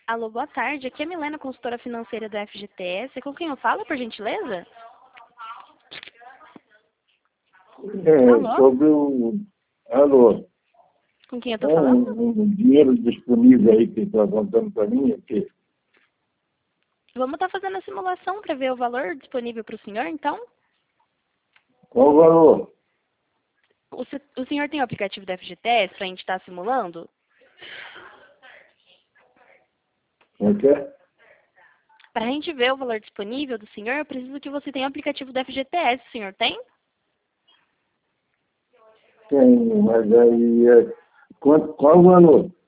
Alô, boa tarde. Aqui é a Milena, consultora financeira do FGTS. Com quem eu falo, por gentileza? Alô? Sobre o... Alô? Com quem eu É tô falando? um dinheiro disponível aí que está contando para mim aqui. Vamos estar fazendo a simulação para ver o valor disponível para o senhor, então? Qual o valor? O senhor tem o aplicativo do FGTS para a gente estar simulando? Como é que é? Para a gente ver o valor disponível do senhor, eu preciso que você tenha o aplicativo do FGTS. O senhor tem? Tem, mas aí... Qual o valor?